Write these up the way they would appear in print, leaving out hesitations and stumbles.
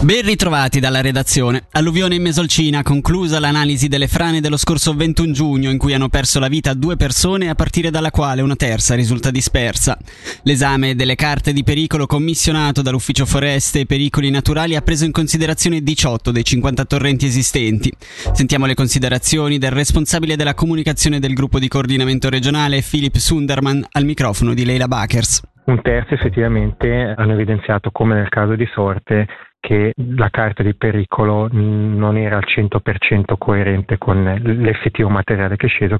Ben ritrovati dalla redazione. Alluvione in Mesolcina, conclusa l'analisi delle frane dello scorso 21 giugno in cui hanno perso la vita 2 persone, a partire dalla quale una terza risulta dispersa. L'esame delle carte di pericolo commissionato dall'Ufficio Foreste e Pericoli Naturali ha preso in considerazione 18 dei 50 torrenti esistenti. Sentiamo le considerazioni del responsabile della comunicazione del gruppo di coordinamento regionale, Philip Sunderman, al microfono di Leila Bakers. Un terzo effettivamente hanno evidenziato, come nel caso di Sorte, che la carta di pericolo non era al 100% coerente con l'effettivo materiale che è sceso,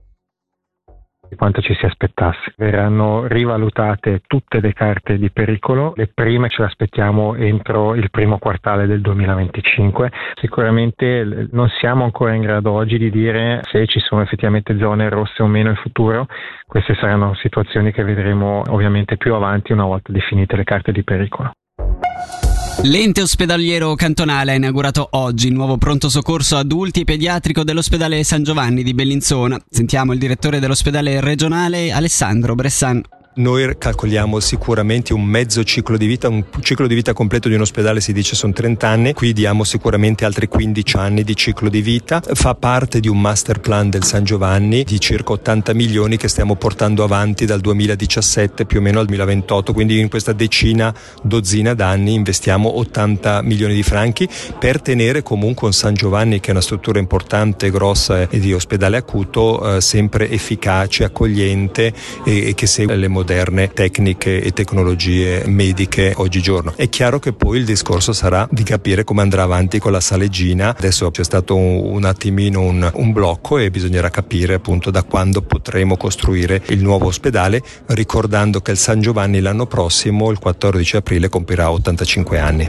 di quanto ci si aspettasse. Verranno rivalutate tutte le carte di pericolo, le prime ce le aspettiamo entro il primo quartale del 2025. Sicuramente non siamo ancora in grado oggi di dire se ci sono effettivamente zone rosse o meno in futuro. Queste saranno situazioni che vedremo ovviamente più avanti, una volta definite le carte di pericolo. L'ente ospedaliero cantonale ha inaugurato oggi il nuovo pronto soccorso adulti e pediatrico dell'ospedale San Giovanni di Bellinzona. Sentiamo il direttore dell'ospedale regionale, Alessandro Bressan. Noi calcoliamo sicuramente un mezzo ciclo di vita, un ciclo di vita completo di un ospedale si dice sono 30 anni, qui diamo sicuramente altri 15 anni di ciclo di vita. Fa parte di un master plan del San Giovanni di circa 80 milioni che stiamo portando avanti dal 2017 più o meno al 2028, quindi in questa dozzina d'anni investiamo 80 milioni di franchi per tenere comunque un San Giovanni, che è una struttura importante, grossa e di ospedale acuto, sempre efficace, accogliente e che segue le moderne tecniche e tecnologie mediche oggigiorno. È chiaro che poi il discorso sarà di capire come andrà avanti con la Salegina. Adesso c'è stato un attimino un blocco e bisognerà capire appunto da quando potremo costruire il nuovo ospedale, ricordando che il San Giovanni l'anno prossimo, il 14 aprile, compirà 85 anni.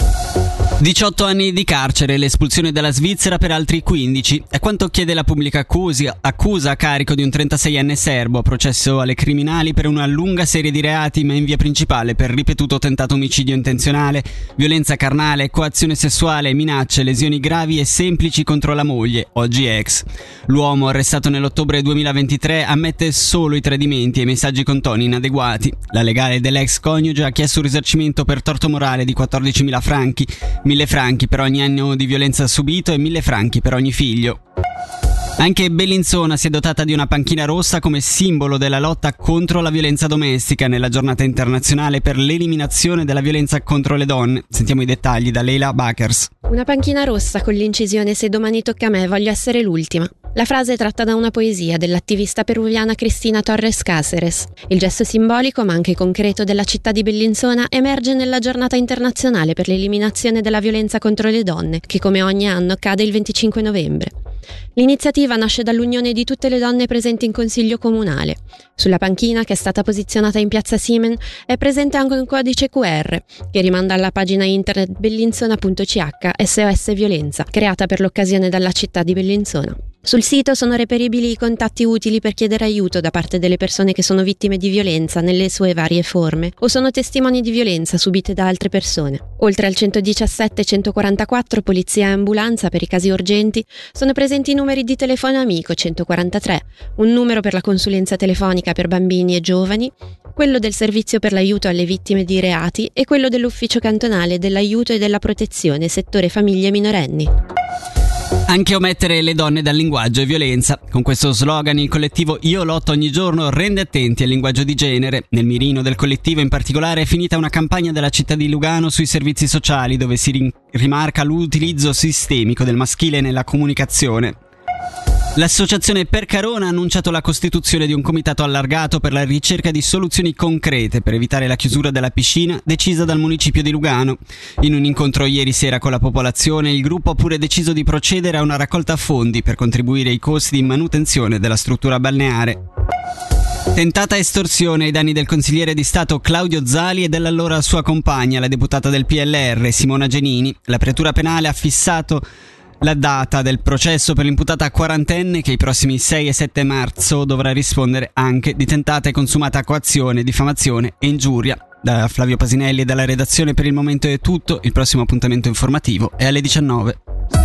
18 anni di carcere e l'espulsione dalla Svizzera per altri 15. È quanto chiede la pubblica accusa a carico di un 36enne serbo, processo alle criminali per una lunga serie di reati, ma in via principale per ripetuto tentato omicidio intenzionale, violenza carnale, coazione sessuale, minacce, lesioni gravi e semplici contro la moglie, oggi ex. L'uomo, arrestato nell'ottobre 2023, ammette solo i tradimenti e i messaggi con toni inadeguati. La legale dell'ex coniuge ha chiesto un risarcimento per torto morale di 14.000 franchi, 1.000 franchi per ogni anno di violenza subito e 1.000 franchi per ogni figlio. Anche Bellinzona si è dotata di una panchina rossa come simbolo della lotta contro la violenza domestica nella giornata internazionale per l'eliminazione della violenza contro le donne. Sentiamo i dettagli da Leila Bakers. Una panchina rossa con l'incisione "Se domani tocca a me, voglio essere l'ultima". La frase è tratta da una poesia dell'attivista peruviana Cristina Torres Cáceres. Il gesto simbolico, ma anche concreto, della città di Bellinzona emerge nella giornata internazionale per l'eliminazione della violenza contro le donne, che come ogni anno cade il 25 novembre. L'iniziativa nasce dall'unione di tutte le donne presenti in consiglio comunale. Sulla panchina, che è stata posizionata in piazza Simen, è presente anche un codice QR che rimanda alla pagina internet bellinzona.ch SOS Violenza, creata per l'occasione dalla città di Bellinzona. Sul sito sono reperibili i contatti utili per chiedere aiuto da parte delle persone che sono vittime di violenza nelle sue varie forme o sono testimoni di violenza subite da altre persone. Oltre al 117 e 144 polizia e ambulanza per i casi urgenti, sono presenti i numeri di telefono amico 143, un numero per la consulenza telefonica per bambini e giovani, quello del servizio per l'aiuto alle vittime di reati e quello dell'ufficio cantonale dell'aiuto e della protezione settore famiglie minorenni. Anche omettere le donne dal linguaggio e violenza. Con questo slogan il collettivo Io Lotto Ogni Giorno rende attenti al linguaggio di genere. Nel mirino del collettivo in particolare è finita una campagna della città di Lugano sui servizi sociali dove si rimarca l'utilizzo sistemico del maschile nella comunicazione. L'associazione Percarona ha annunciato la costituzione di un comitato allargato per la ricerca di soluzioni concrete per evitare la chiusura della piscina decisa dal municipio di Lugano. In un incontro ieri sera con la popolazione, il gruppo ha pure deciso di procedere a una raccolta fondi per contribuire ai costi di manutenzione della struttura balneare. Tentata estorsione ai danni del consigliere di Stato Claudio Zali e dell'allora sua compagna, la deputata del PLR Simona Genini. La pretura penale ha fissato la data del processo per l'imputata quarantenne che i prossimi 6 e 7 marzo dovrà rispondere anche di tentata e consumata coazione, diffamazione e ingiuria. Da Flavio Pasinelli e dalla redazione per il momento è tutto, il prossimo appuntamento informativo è alle 19.